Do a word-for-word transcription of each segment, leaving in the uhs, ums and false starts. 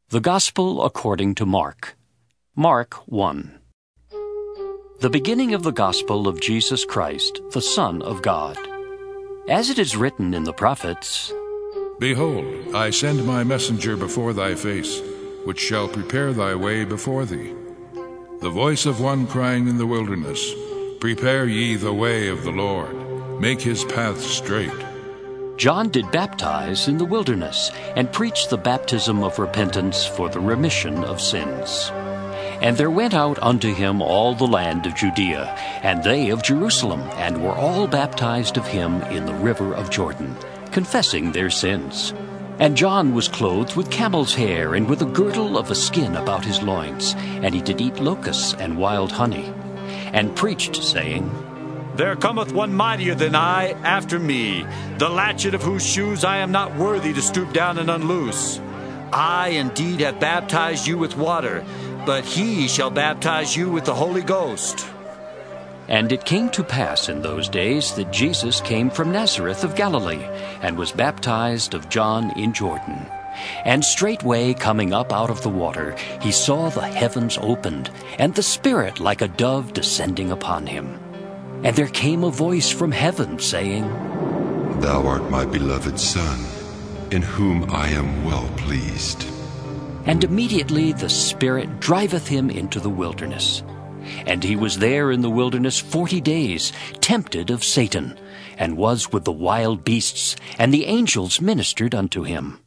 The Gospel according to Mark. Mark one. The beginning of the Gospel of Jesus Christ, the Son of God. As it is written in the prophets, Behold, I send my messenger before thy face, which shall prepare thy way before thee. The voice of one crying in the wilderness, Prepare ye the way of the Lord, make his paths straight. John did baptize in the wilderness, and preached the baptism of repentance for the remission of sins. And there went out unto him all the land of Judea, and they of Jerusalem, and were all baptized of him in the river of Jordan, confessing their sins. And John was clothed with camel's hair, and with a girdle of a skin about his loins, and he did eat locusts and wild honey, and preached, saying, There cometh one mightier than I after me, the latchet of whose shoes I am not worthy to stoop down and unloose. I indeed have baptized you with water, but he shall baptize you with the Holy Ghost. And it came to pass in those days that Jesus came from Nazareth of Galilee, and was baptized of John in Jordan. And straightway coming up out of the water, he saw the heavens opened, and the Spirit like a dove descending upon him. And there came a voice from heaven, saying, Thou art my beloved Son, in whom I am well pleased. And immediately the Spirit driveth him into the wilderness. And he was there in the wilderness forty days, tempted of Satan, and was with the wild beasts, and the angels ministered unto him.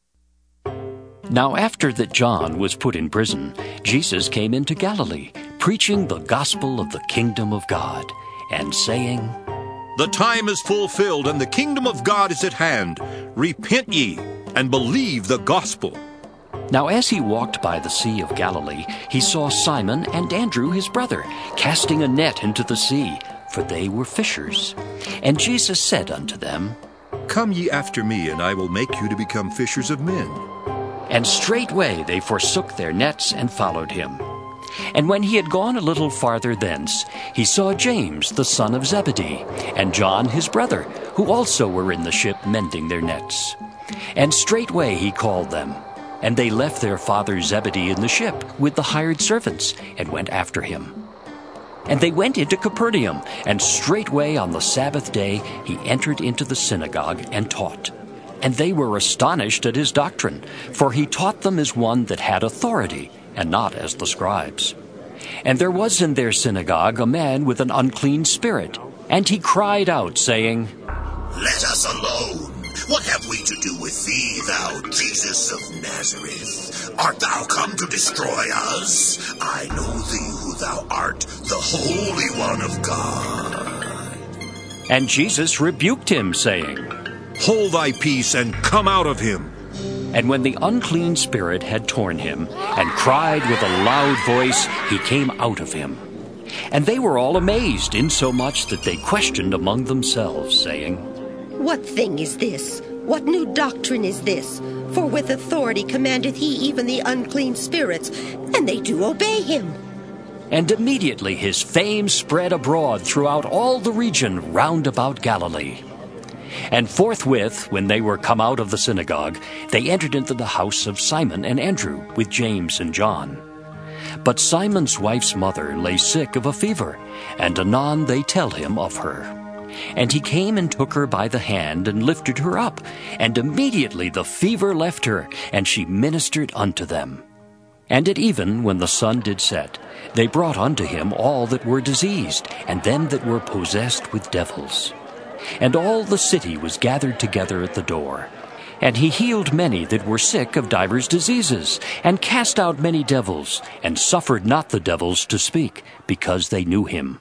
Now after that John was put in prison, Jesus came into Galilee, preaching the gospel of the kingdom of God, and saying, The time is fulfilled, and the kingdom of God is at hand. Repent ye, and believe the gospel. Now as he walked by the sea of Galilee, he saw Simon and Andrew his brother, casting a net into the sea, for they were fishers. And Jesus said unto them, Come ye after me, and I will make you to become fishers of men. And straightway they forsook their nets and followed him. And when he had gone a little farther thence, he saw James the son of Zebedee, and John his brother, who also were in the ship mending their nets. And straightway he called them. And they left their father Zebedee in the ship with the hired servants, and went after him. And they went into Capernaum, and straightway on the Sabbath day he entered into the synagogue and taught. And they were astonished at his doctrine, for he taught them as one that had authority, and not as the scribes. And there was in their synagogue a man with an unclean spirit, and he cried out, saying, Let us alone. What have we to do with thee, thou Jesus of Nazareth? Art thou come to destroy us? I know thee who thou art, the Holy One of God. And Jesus rebuked him, saying, Hold thy peace, and come out of him. And when the unclean spirit had torn him, and cried with a loud voice, he came out of him. And they were all amazed, insomuch that they questioned among themselves, saying, What thing is this? What new doctrine is this? For with authority commandeth he even the unclean spirits, and they do obey him. And immediately his fame spread abroad throughout all the region round about Galilee. And forthwith, when they were come out of the synagogue, they entered into the house of Simon and Andrew with James and John. But Simon's wife's mother lay sick of a fever, and anon they tell him of her. And he came and took her by the hand, and lifted her up, and immediately the fever left her, and she ministered unto them. And at even, when the sun did set, they brought unto him all that were diseased, and them that were possessed with devils. And all the city was gathered together at the door. And he healed many that were sick of divers diseases, and cast out many devils, and suffered not the devils to speak, because they knew him.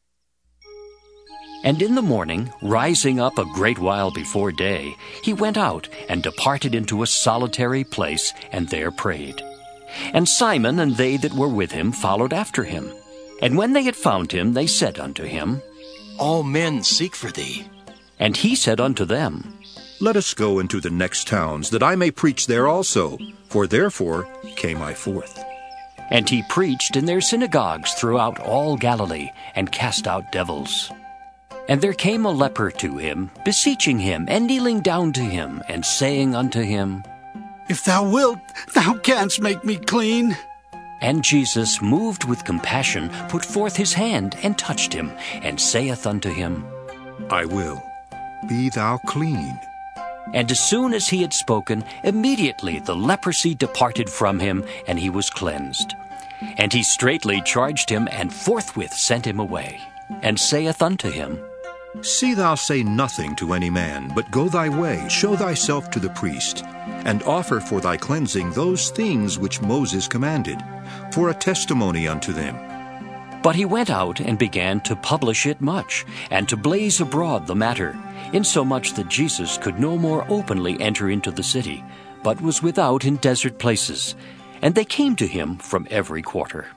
And in the morning, rising up a great while before day, he went out, and departed into a solitary place, and there prayed. And Simon and they that were with him followed after him. And when they had found him, they said unto him, All men seek for thee. And he said unto them, Let us go into the next towns, that I may preach there also, for therefore came I forth. And he preached in their synagogues throughout all Galilee, and cast out devils. And there came a leper to him, beseeching him, and kneeling down to him, and saying unto him, If thou wilt, thou canst make me clean. And Jesus, moved with compassion, put forth his hand and touched him, and saith unto him, I will. Be thou clean. And as soon as he had spoken, immediately the leprosy departed from him, and he was cleansed. And he straitly charged him, and forthwith sent him away, and saith unto him, See thou say nothing to any man, but go thy way, show thyself to the priest, and offer for thy cleansing those things which Moses commanded, for a testimony unto them. But he went out and began to publish it much, and to blaze abroad the matter, insomuch that Jesus could no more openly enter into the city, but was without in desert places. And they came to him from every quarter.